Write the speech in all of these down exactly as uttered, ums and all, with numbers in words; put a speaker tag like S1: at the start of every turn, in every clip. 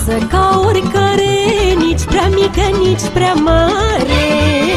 S1: viață ca oricare, nici prea mică, nici prea mare.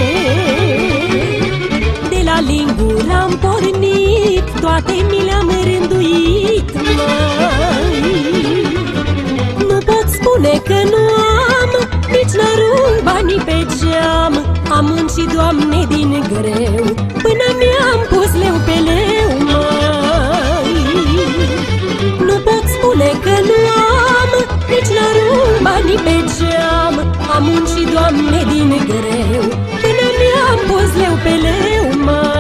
S1: De la lingură am pornit, toate mi le-am rânduit, măi. Nu pot spune că nu am, nici n-arunc banii pe geam. Am muncit, Doamne, din greu, până mi-am pus leu pe leu, măi. Nu pot spune că nu am, nici n-arunc banii pe geam. Am muncit, Doamne, din greu, până mi-am pus leu pe leu, măi.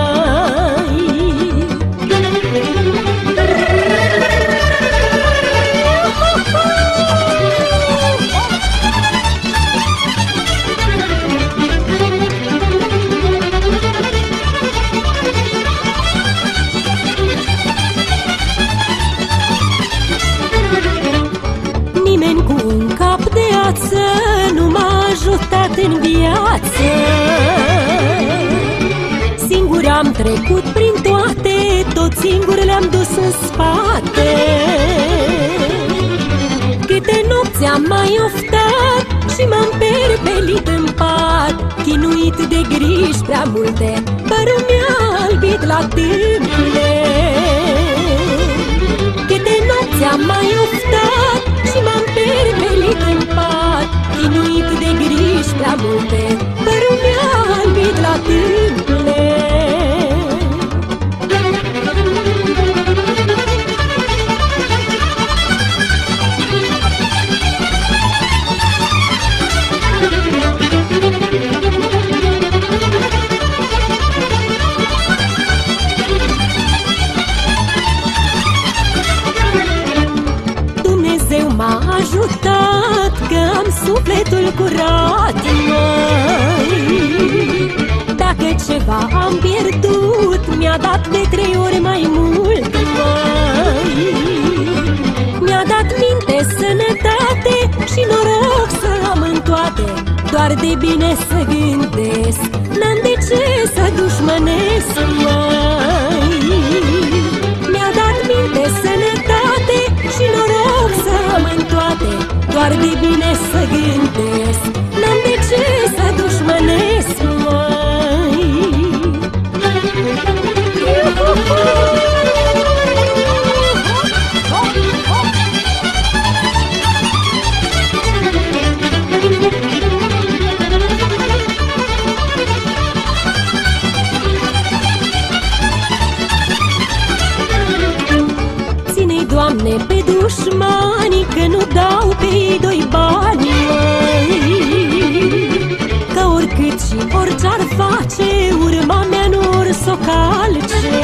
S1: Nimeni cu un cap de ață nu m-a ajutat în viață. Singur am trecut prin toate, tot singur le-am dus în spate. Câte nopți am mai oftat și m-am perpelit în pat, chinuit de griji prea multe, părul mi-a albit la tâmple. Câte nopți am mai oftat și m-am perpelit în pat, chinuit de griji prea multe, părul mi-a albit la tâmple. Dumnezeu m-a ajutat că am sufletul curat, măi. Dacă ceva am pierdut, mi-a dat de trei ori mai mult, măi. Mi-a dat minte, sănătate și noroc să am în toate, doar de bine să gândesc, n-am de ce să dușmănesc, măi. Mi-a dat minte, sănătate și noroc să am în toate, doar de bine să gândesc, n-am de ce să dușmănesc, măi. Ține-i, Doamne, pe dușmani, că nu dau pe ei doi bani, măi. Că oricât și orice-ar face, urma mea nu or s-o calce.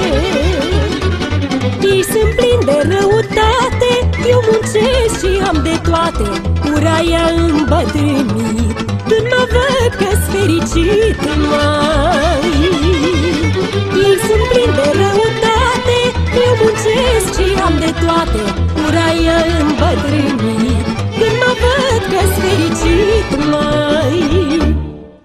S1: Ei sunt plini de răutate, eu muncesc și am de toate, ura i-a îmbătrânit când mă văd că-s fericit, măi. Ei sunt plini de răutate, eu muncesc și am de toate, ura i-a îmbătrânit când mă văd că-s fericit, măi.